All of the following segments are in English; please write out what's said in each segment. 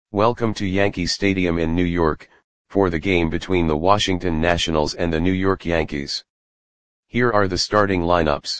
Welcome to Yankee Stadium in New York, for the game between the Washington Nationals and the New York Yankees. Here are the starting lineups.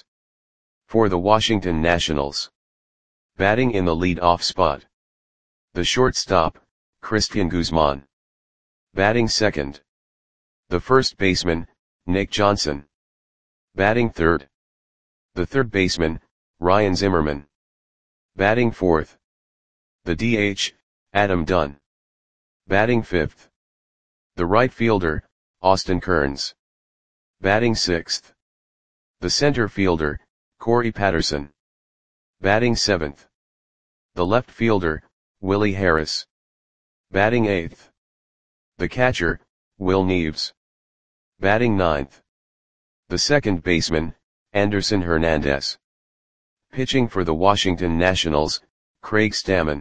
For the Washington Nationals. Batting in the lead-off spot. The shortstop, Cristian Guzman. Batting second. The first baseman, Nick Johnson. Batting third. The third baseman, Ryan Zimmerman. Batting fourth. The DH, Adam Dunn. Batting fifth. The right fielder, Austin Kearns. Batting sixth. The center fielder, Corey Patterson. Batting seventh. The left fielder, Willie Harris. Batting eighth. The catcher, Will Neves. Batting ninth. The second baseman, Anderson Hernandez. Pitching for the Washington Nationals, Craig Stammen.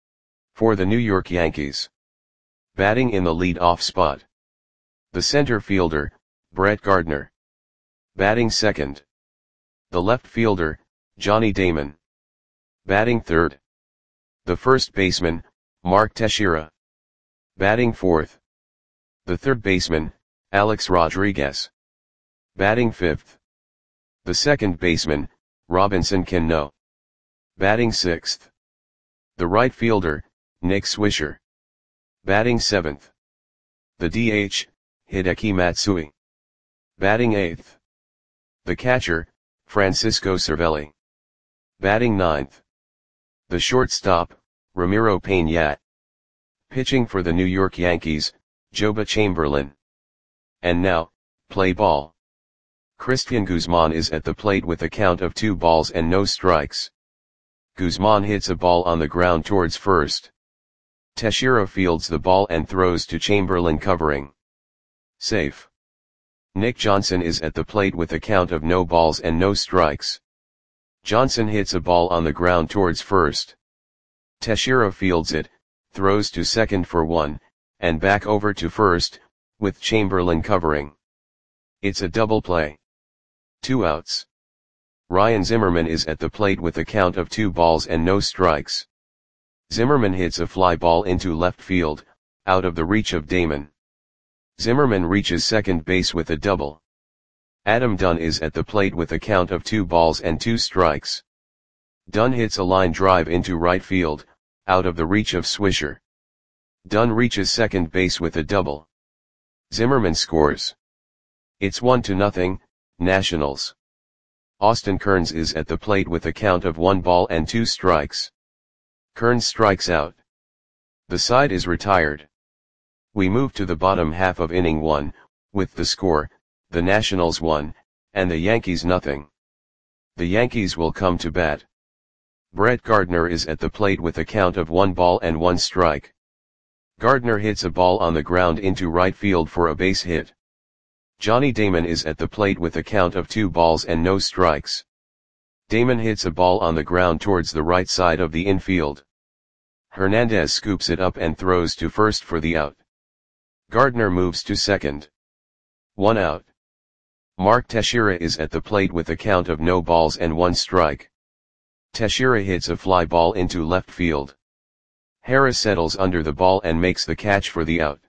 For the New York Yankees. Batting in the lead-off spot. The center fielder, Brett Gardner. Batting second. The left fielder, Johnny Damon. Batting third. The first baseman, Mark Teixeira. Batting fourth. The third baseman, Alex Rodriguez. Batting fifth. The second baseman, Robinson Cano. Batting sixth. The right fielder, Nick Swisher. Batting seventh. The DH, Hideki Matsui. Batting eighth. The catcher, Francisco Cervelli. Batting ninth. The shortstop, Ramiro Peña. Pitching for the New York Yankees, Joba Chamberlain. And now, play ball. Cristian Guzman is at the plate with a count of 2 balls and no strikes. Guzman hits a ball on the ground towards first. Teixeira fields the ball and throws to Chamberlain covering. Safe. Nick Johnson is at the plate with a count of no balls and no strikes. Johnson hits a ball on the ground towards first. Teixeira fields it, throws to second for 1, and back over to first, with Chamberlain covering. It's a double play. 2 outs. Ryan Zimmerman is at the plate with a count of 2 balls and no strikes. Zimmerman hits a fly ball into left field, out of the reach of Damon. Zimmerman reaches second base with a double. Adam Dunn is at the plate with a count of 2 balls and 2 strikes. Dunn hits a line drive into right field, out of the reach of Swisher. Dunn reaches second base with a double. Zimmerman scores. It's 1-0, Nationals. Austin Kearns is at the plate with a count of 1 ball and 2 strikes. Kearns strikes out. The side is retired. We move to the bottom half of inning 1, with the score, the Nationals 1, and the Yankees 0. The Yankees will come to bat. Brett Gardner is at the plate with a count of 1 ball and 1 strike. Gardner hits a ball on the ground into right field for a base hit. Johnny Damon is at the plate with a count of 2 balls and no strikes. Damon hits a ball on the ground towards the right side of the infield. Hernandez scoops it up and throws to first for the out. Gardner moves to second. 1 out. Mark Teixeira is at the plate with a count of no balls and 1 strike. Teixeira hits a fly ball into left field. Harris settles under the ball and makes the catch for the out.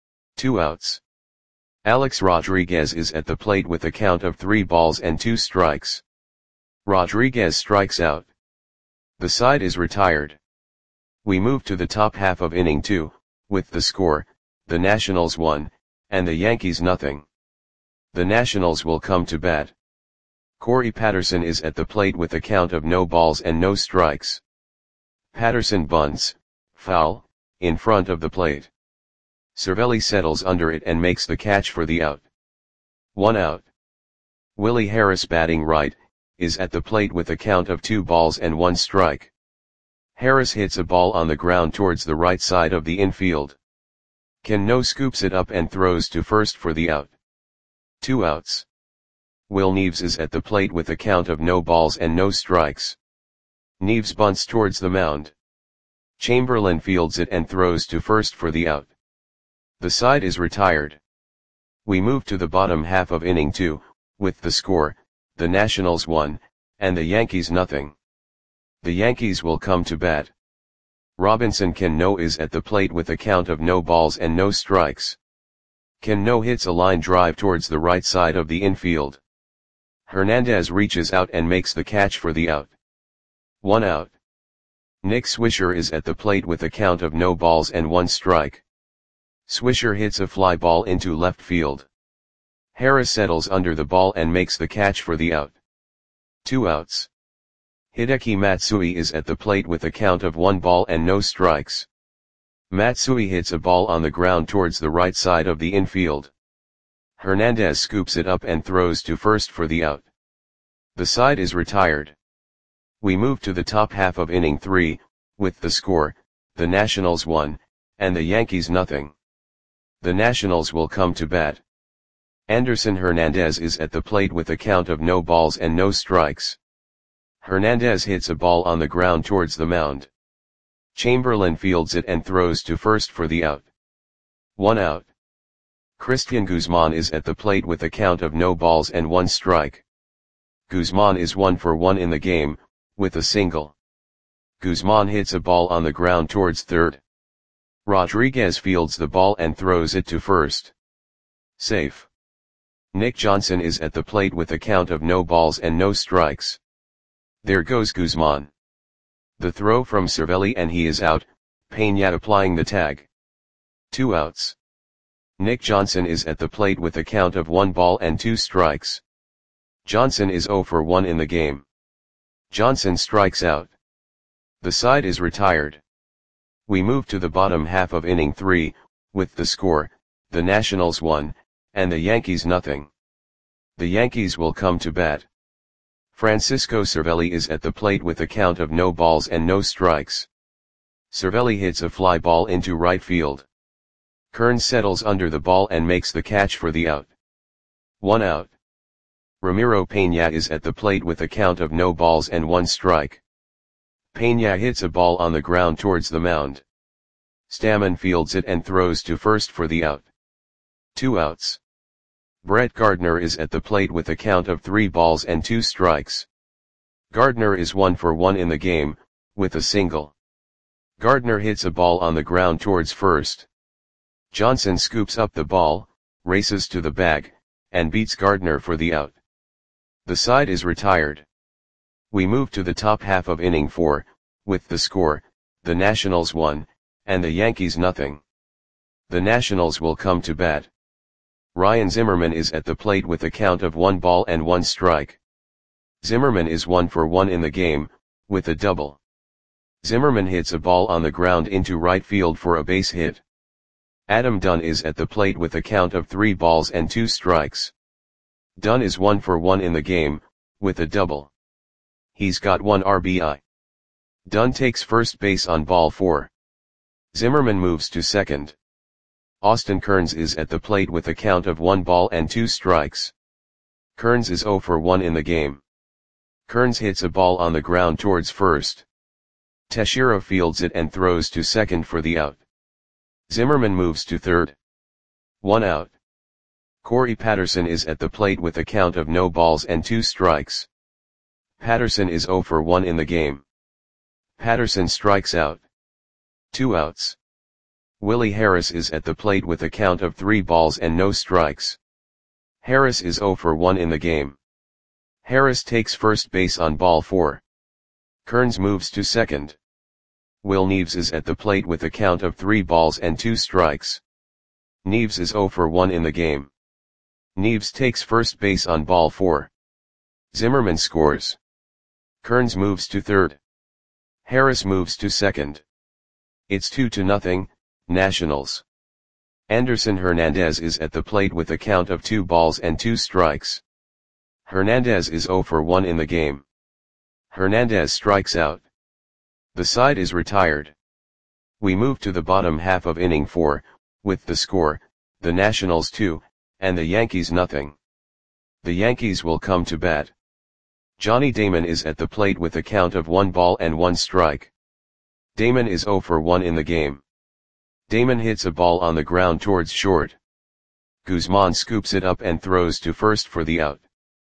2 outs. Alex Rodriguez is at the plate with a count of 3 balls and 2 strikes. Rodriguez strikes out. The side is retired. We move to the top half of inning 2, with the score, the Nationals 1, and the Yankees 0. The Nationals will come to bat. Corey Patterson is at the plate with a count of no balls and no strikes. Patterson bunts, foul, in front of the plate. Cervelli settles under it and makes the catch for the out. 1 out. Willie Harris batting right, is at the plate with a count of 2 balls and 1 strike. Harris hits a ball on the ground towards the right side of the infield. Cano scoops it up and throws to first for the out. 2 outs. Will Neves is at the plate with a count of no balls and no strikes. Neves bunts towards the mound. Chamberlain fields it and throws to first for the out. The side is retired. We move to the bottom half of inning 2, with the score, the Nationals 1, and the Yankees 0. The Yankees will come to bat. Robinson Cano is at the plate with a count of no balls and no strikes. Cano hits a line drive towards the right side of the infield. Hernandez reaches out and makes the catch for the out. 1 out. Nick Swisher is at the plate with a count of no balls and 1 strike. Swisher hits a fly ball into left field. Harris settles under the ball and makes the catch for the out. 2 outs. Hideki Matsui is at the plate with a count of 1 ball and no strikes. Matsui hits a ball on the ground towards the right side of the infield. Hernandez scoops it up and throws to first for the out. The side is retired. We move to the top half of inning 3, with the score, the Nationals 1, and the Yankees nothing. The Nationals will come to bat. Anderson Hernandez is at the plate with a count of no balls and no strikes. Hernandez hits a ball on the ground towards the mound. Chamberlain fields it and throws to first for the out. 1 out. Christian Guzman is at the plate with a count of no balls and 1 strike. Guzman is 1 for 1 in the game, with a single. Guzman hits a ball on the ground towards third. Rodriguez fields the ball and throws it to first. Safe. Nick Johnson is at the plate with a count of no balls and no strikes. There goes Guzman. The throw from Cervelli and he is out, Peña applying the tag. 2 outs. Nick Johnson is at the plate with a count of 1 ball and 2 strikes. Johnson is 0 for 1 in the game. Johnson strikes out. The side is retired. We move to the bottom half of inning 3, with the score, the Nationals 1, and the Yankees nothing. The Yankees will come to bat. Francisco Cervelli is at the plate with a count of no balls and no strikes. Cervelli hits a fly ball into right field. Kearns settles under the ball and makes the catch for the out. 1 out. Ramiro Peña is at the plate with a count of no balls and 1 strike. Peña hits a ball on the ground towards the mound. Stammen fields it and throws to first for the out. 2 outs. Brett Gardner is at the plate with a count of 3 balls and 2 strikes. Gardner is 1 for 1 in the game, with a single. Gardner hits a ball on the ground towards first. Johnson scoops up the ball, races to the bag, and beats Gardner for the out. The side is retired. We move to the top half of inning 4, with the score, the Nationals 1, and the Yankees nothing. The Nationals will come to bat. Ryan Zimmerman is at the plate with a count of 1 ball and 1 strike. Zimmerman is 1 for 1 in the game, with a double. Zimmerman hits a ball on the ground into right field for a base hit. Adam Dunn is at the plate with a count of 3 balls and 2 strikes. Dunn is 1 for 1 in the game, with a double. He's got 1 RBI. Dunn takes first base on ball 4. Zimmerman moves to second. Austin Kearns is at the plate with a count of 1 ball and 2 strikes. Kearns is 0 for 1 in the game. Kearns hits a ball on the ground towards first. Teixeira fields it and throws to second for the out. Zimmerman moves to third. 1 out. Corey Patterson is at the plate with a count of no balls and 2 strikes. Patterson is 0 for 1 in the game. Patterson strikes out. 2 outs. Willie Harris is at the plate with a count of 3 balls and no strikes. Harris is 0 for 1 in the game. Harris takes first base on ball 4. Kearns moves to second. Will Neves is at the plate with a count of 3 balls and 2 strikes. Neves is 0 for 1 in the game. Neves takes first base on ball 4. Zimmerman scores. Kearns moves to third. Harris moves to second. It's 2-0, Nationals. Anderson Hernandez is at the plate with a count of 2 balls and 2 strikes. Hernandez is 0 for 1 in the game. Hernandez strikes out. The side is retired. We move to the bottom half of inning 4, with the score, the Nationals 2, and the Yankees nothing. The Yankees will come to bat. Johnny Damon is at the plate with a count of 1 ball and 1 strike. Damon is 0 for 1 in the game. Damon hits a ball on the ground towards short. Guzman scoops it up and throws to first for the out.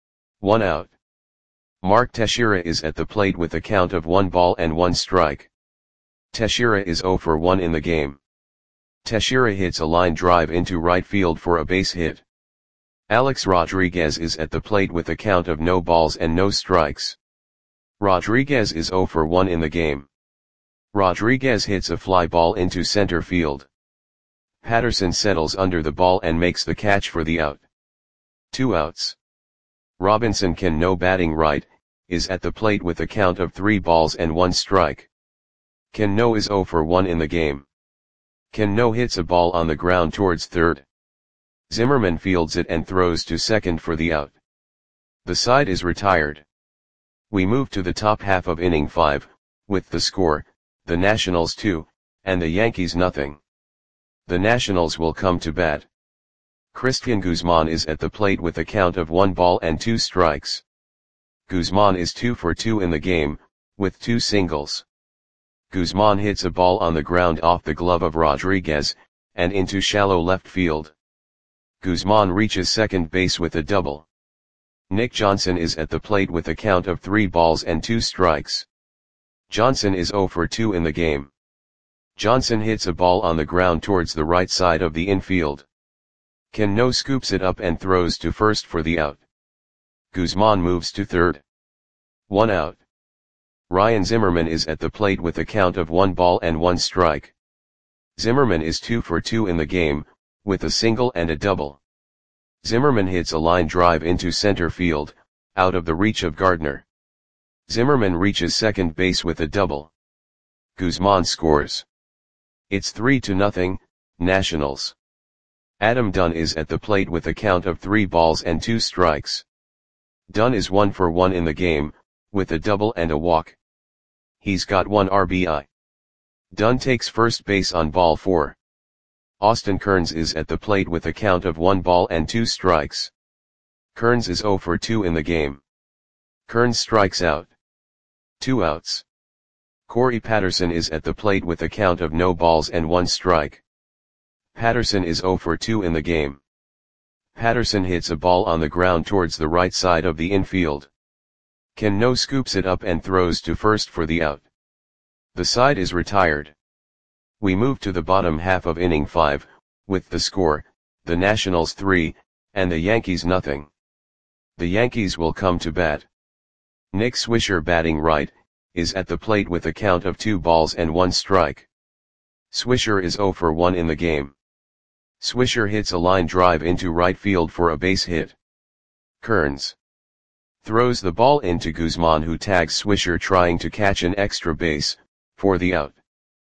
1 out. Mark Teixeira is at the plate with a count of 1 ball and 1 strike. Teixeira is 0 for 1 in the game. Teixeira hits a line drive into right field for a base hit. Alex Rodriguez is at the plate with a count of no balls and no strikes. Rodriguez is 0 for 1 in the game. Rodriguez hits a fly ball into center field. Patterson settles under the ball and makes the catch for the out. 2 outs. Robinson Cano, batting right, is at the plate with a count of 3 balls and 1 strike. Cano is 0 for 1 in the game. Cano hits a ball on the ground towards third. Zimmerman fields it and throws to second for the out. The side is retired. We move to the top half of inning 5, with the score, the Nationals 2, and the Yankees nothing. The Nationals will come to bat. Christian Guzman is at the plate with a count of 1 ball and 2 strikes. Guzman is 2 for 2 in the game, with 2 singles. Guzman hits a ball on the ground off the glove of Rodriguez, and into shallow left field. Guzman reaches second base with a double. Nick Johnson is at the plate with a count of 3 balls and 2 strikes. Johnson is 0 for 2 in the game. Johnson hits a ball on the ground towards the right side of the infield. Cano scoops it up and throws to first for the out. Guzman moves to third. 1 out. Ryan Zimmerman is at the plate with a count of 1 ball and 1 strike. Zimmerman is 2 for 2 in the game, with a single and a double. Zimmerman hits a line drive into center field, out of the reach of Gardner. Zimmerman reaches second base with a double. Guzman scores. It's 3-0, Nationals. Adam Dunn is at the plate with a count of 3 balls and 2 strikes. Dunn is 1 for 1 in the game, with a double and a walk. He's got 1 RBI. Dunn takes first base on ball 4. Austin Kearns is at the plate with a count of 1 ball and 2 strikes. Kearns is 0 for 2 in the game. Kearns strikes out. 2 outs. Corey Patterson is at the plate with a count of no balls and 1 strike. Patterson is 0 for 2 in the game. Patterson hits a ball on the ground towards the right side of the infield. Cano scoops it up and throws to first for the out. The side is retired. We move to the bottom half of inning 5, with the score, the Nationals 3, and the Yankees nothing. The Yankees will come to bat. Nick Swisher, batting right, is at the plate with a count of 2 balls and 1 strike. Swisher is 0 for 1 in the game. Swisher hits a line drive into right field for a base hit. Kearns throws the ball into Guzman, who tags Swisher trying to catch an extra base, for the out.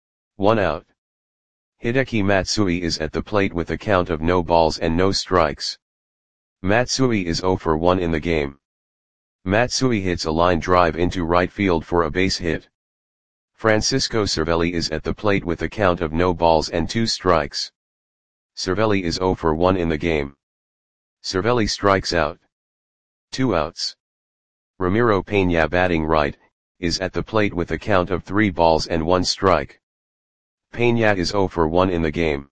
1 out. Hideki Matsui is at the plate with a count of no balls and no strikes. Matsui is 0 for 1 in the game. Matsui hits a line drive into right field for a base hit. Francisco Cervelli is at the plate with a count of no balls and 2 strikes. Cervelli is 0 for 1 in the game. Cervelli strikes out. 2 outs. Ramiro Peña, batting right, is at the plate with a count of 3 balls and 1 strike. Peña is 0 for 1 in the game.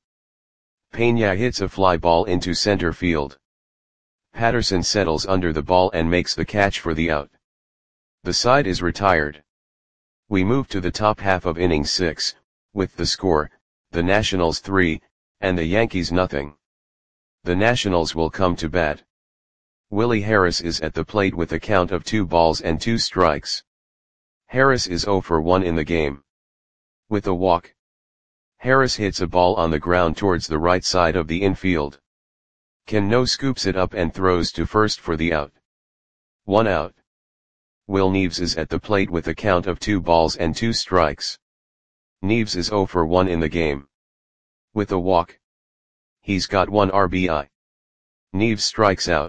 Peña hits a fly ball into center field. Patterson settles under the ball and makes the catch for the out. The side is retired. We move to the top half of inning 6, with the score, the Nationals 3, and the Yankees nothing. The Nationals will come to bat. Willie Harris is at the plate with a count of 2 balls and 2 strikes. Harris is 0 for 1 in the game. With a walk. Harris hits a ball on the ground towards the right side of the infield. Cano scoops it up and throws to first for the out. 1 out. Will Neves is at the plate with a count of 2 balls and 2 strikes. Neves is 0 for 1 in the game. With a walk. He's got 1 RBI. Neves strikes out.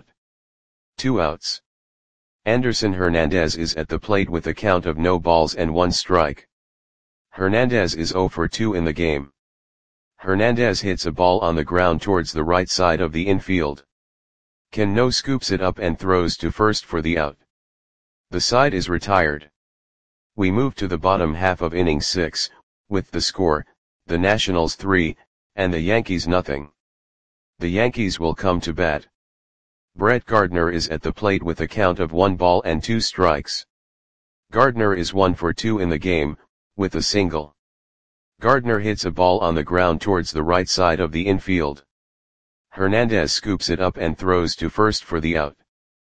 2 outs. Anderson Hernandez is at the plate with a count of no balls and 1 strike. Hernandez is 0 for 2 in the game. Hernandez hits a ball on the ground towards the right side of the infield. Cano scoops it up and throws to first for the out. The side is retired. We move to the bottom half of inning 6, with the score, the Nationals 3, and the Yankees nothing. The Yankees will come to bat. Brett Gardner is at the plate with a count of 1 ball and 2 strikes. Gardner is 1 for 2 in the game, with a single. Gardner hits a ball on the ground towards the right side of the infield. Hernandez scoops it up and throws to first for the out.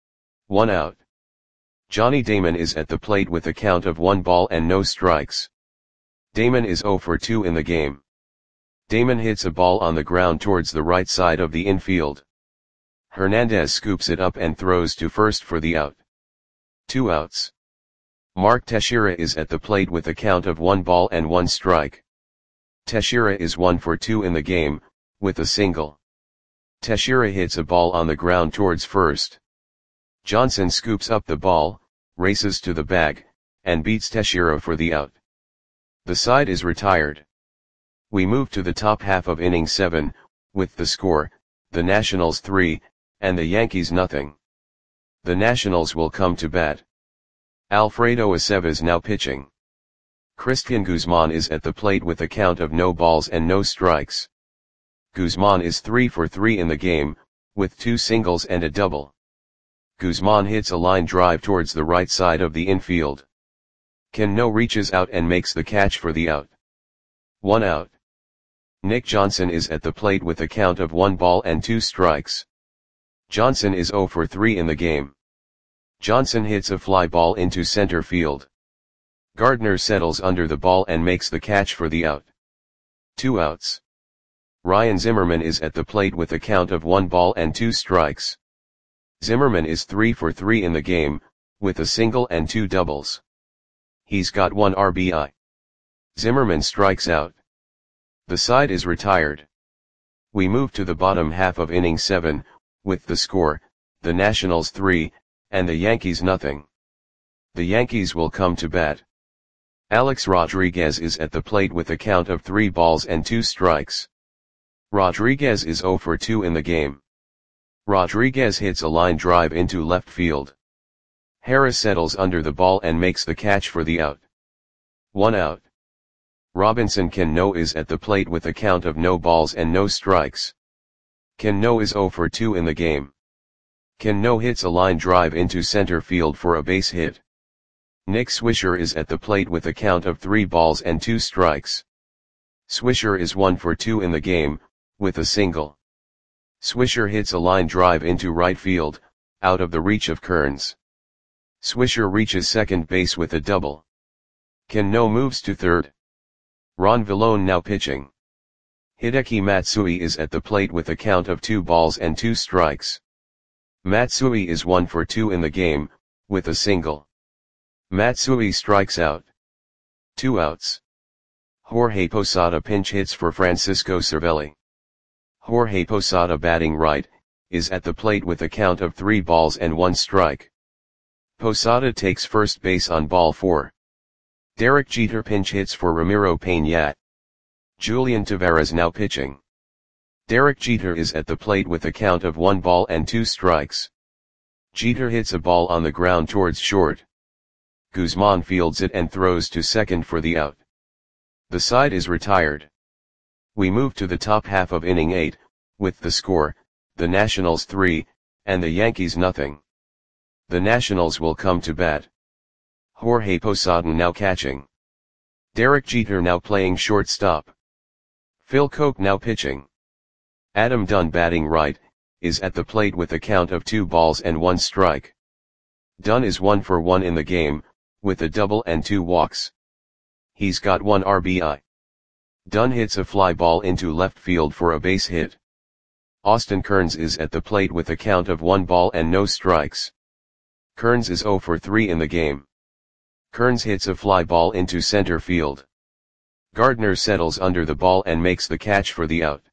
1 out. Johnny Damon is at the plate with a count of 1 ball and no strikes. Damon is 0 for 2 in the game. Damon hits a ball on the ground towards the right side of the infield. Hernandez scoops it up and throws to first for the out. 2 outs. Mark Teixeira is at the plate with a count of 1 ball and 1 strike. Teixeira is 1 for 2 in the game, with a single. Teixeira hits a ball on the ground towards first. Johnson scoops up the ball, races to the bag, and beats Teixeira for the out. The side is retired. We move to the top half of inning 7, with the score, the Nationals 3, and the Yankees nothing. The Nationals will come to bat. Alfredo Aceves now pitching. Christian Guzman is at the plate with a count of no balls and no strikes. Guzman is 3 for 3 in the game, with 2 singles and a double. Guzman hits a line drive towards the right side of the infield. Cano reaches out and makes the catch for the out. 1 out. Nick Johnson is at the plate with a count of 1 ball and 2 strikes. Johnson is 0 for 3 in the game. Johnson hits a fly ball into center field. Gardner settles under the ball and makes the catch for the out. 2 outs. Ryan Zimmerman is at the plate with a count of 1 ball and 2 strikes. Zimmerman is 3 for 3 in the game, with a single and 2 doubles. He's got 1 RBI. Zimmerman strikes out. The side is retired. We move to the bottom half of inning 7, with the score, the Nationals 3, and the Yankees nothing. The Yankees will come to bat. Alex Rodriguez is at the plate with a count of 3 balls and 2 strikes. Rodriguez is 0 for 2 in the game. Rodriguez hits a line drive into left field. Harris settles under the ball and makes the catch for the out. 1 out. Robinson Cano is at the plate with a count of no balls and no strikes. Cano is 0 for 2 in the game. Cano hits a line drive into center field for a base hit. Nick Swisher is at the plate with a count of 3 balls and 2 strikes. Swisher is 1 for 2 in the game, with a single. Swisher hits a line drive into right field, out of the reach of Kearns. Swisher reaches second base with a double. Cano moves to third. Ron Villone now pitching. Hideki Matsui is at the plate with a count of 2 balls and 2 strikes. Matsui is 1 for 2 in the game, with a single. Matsui strikes out. 2 outs. Jorge Posada pinch hits for Francisco Cervelli. Jorge Posada batting right, is at the plate with a count of 3 balls and 1 strike. Posada takes first base on ball 4. Derek Jeter pinch hits for Ramiro Peña. Julian Tavares now pitching. Derek Jeter is at the plate with a count of 1 ball and 2 strikes. Jeter hits a ball on the ground towards short. Guzman fields it and throws to second for the out. The side is retired. We move to the top half of inning 8, with the score, the Nationals 3, and the Yankees nothing. The Nationals will come to bat. Jorge Posada now catching. Derek Jeter now playing shortstop. Phil Coke now pitching. Adam Dunn batting right, is at the plate with a count of 2 balls and 1 strike. Dunn is 1 for 1 in the game, with a double and 2 walks. He's got 1 RBI. Dunn hits a fly ball into left field for a base hit. Austin Kearns is at the plate with a count of 1 ball and no strikes. Kearns is 0 for 3 in the game. Kearns hits a fly ball into center field. Gardner settles under the ball and makes the catch for the out.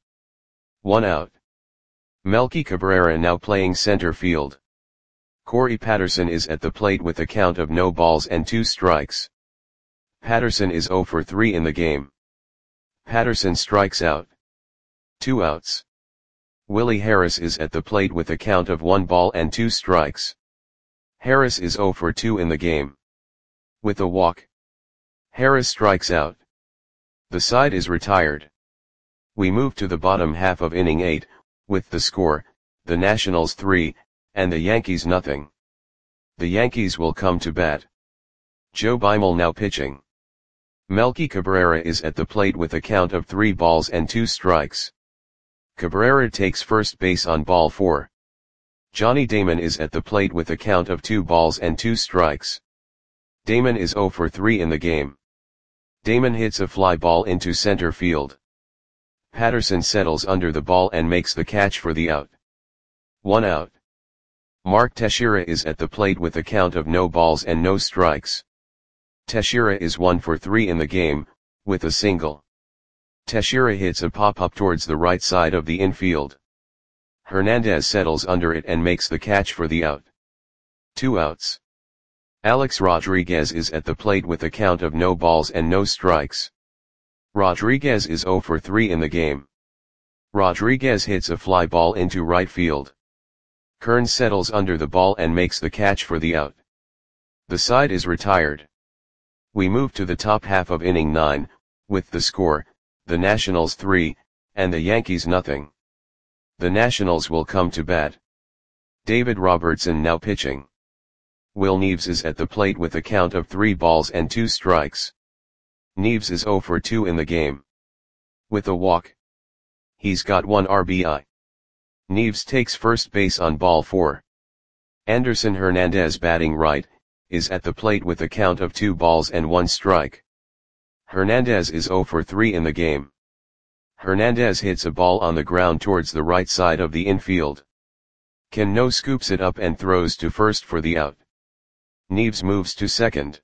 1 out. Melky Cabrera now playing center field. Corey Patterson is at the plate with a count of no balls and 2 strikes. Patterson is 0 for 3 in the game. Patterson strikes out. 2 outs. Willie Harris is at the plate with a count of 1 ball and 2 strikes. Harris is 0 for 2 in the game. With a walk. Harris strikes out. The side is retired. We move to the bottom half of inning 8, with the score, the Nationals 3, and the Yankees nothing. The Yankees will come to bat. Joe Beimel now pitching. Melky Cabrera is at the plate with a count of 3 balls and 2 strikes. Cabrera takes first base on ball 4. Johnny Damon is at the plate with a count of 2 balls and 2 strikes. Damon is 0 for 3 in the game. Damon hits a fly ball into center field. Patterson settles under the ball and makes the catch for the out. 1 out. Mark Teixeira is at the plate with a count of no balls and no strikes. Teixeira is 1 for 3 in the game, with a single. Teixeira hits a pop-up towards the right side of the infield. Hernandez settles under it and makes the catch for the out. 2 outs. Alex Rodriguez is at the plate with a count of no balls and no strikes. Rodriguez is 0 for 3 in the game. Rodriguez hits a fly ball into right field. Kern settles under the ball and makes the catch for the out. The side is retired. We move to the top half of inning 9, with the score, the Nationals 3, and the Yankees nothing. The Nationals will come to bat. David Robertson now pitching. Will Neves is at the plate with a count of 3 balls and 2 strikes. Neves is 0 for 2 in the game. With a walk. He's got 1 RBI. Neves takes first base on ball 4. Anderson Hernandez batting right, is at the plate with a count of 2 balls and 1 strike. Hernandez is 0 for 3 in the game. Hernandez hits a ball on the ground towards the right side of the infield. Cano scoops it up and throws to first for the out. Neves moves to second.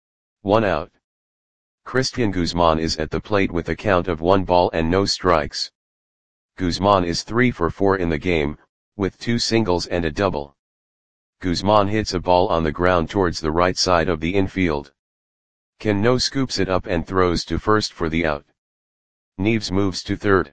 1 out. Christian Guzman is at the plate with a count of 1 ball and no strikes. Guzman is 3 for 4 in the game, with 2 singles and a double. Guzman hits a ball on the ground towards the right side of the infield. Cano scoops it up and throws to first for the out. Neves moves to third.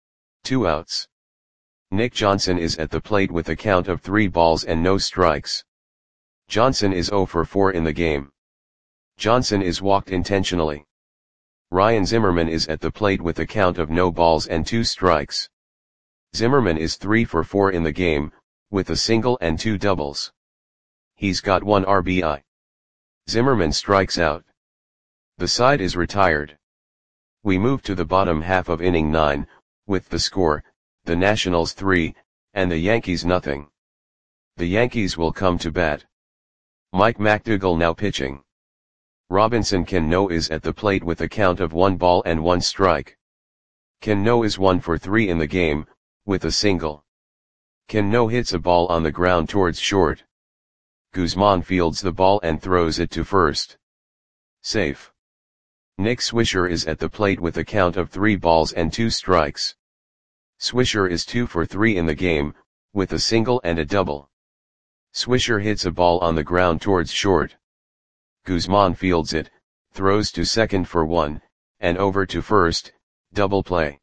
2 outs. Nick Johnson is at the plate with a count of 3 balls and no strikes. Johnson is 0 for 4 in the game. Johnson is walked intentionally. Ryan Zimmerman is at the plate with a count of no balls and 2 strikes. Zimmerman is 3 for 4 in the game, with a single and 2 doubles. He's got 1 RBI. Zimmerman strikes out. The side is retired. We move to the bottom half of inning 9, with the score, the Nationals 3, and the Yankees nothing. The Yankees will come to bat. Mike McDougall now pitching. Robinson Cano is at the plate with a count of 1 ball and 1 strike. Cano is 1 for 3 in the game, with a single. Cano hits a ball on the ground towards short. Guzman fields the ball and throws it to first. Safe. Nick Swisher is at the plate with a count of 3 balls and 2 strikes. Swisher is 2 for 3 in the game, with a single and a double. Swisher hits a ball on the ground towards short. Guzman fields it, throws to second for 1, and over to first, double play.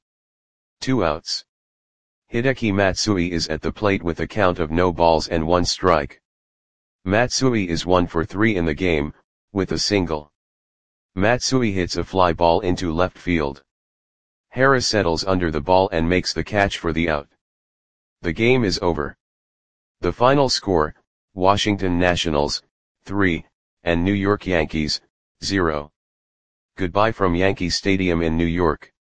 2 outs. Hideki Matsui is at the plate with a count of no balls and 1 strike. Matsui is 1 for 3 in the game, with a single. Matsui hits a fly ball into left field. Harris settles under the ball and makes the catch for the out. The game is over. The final score, Washington Nationals, 3, and New York Yankees, 0. Goodbye from Yankee Stadium in New York.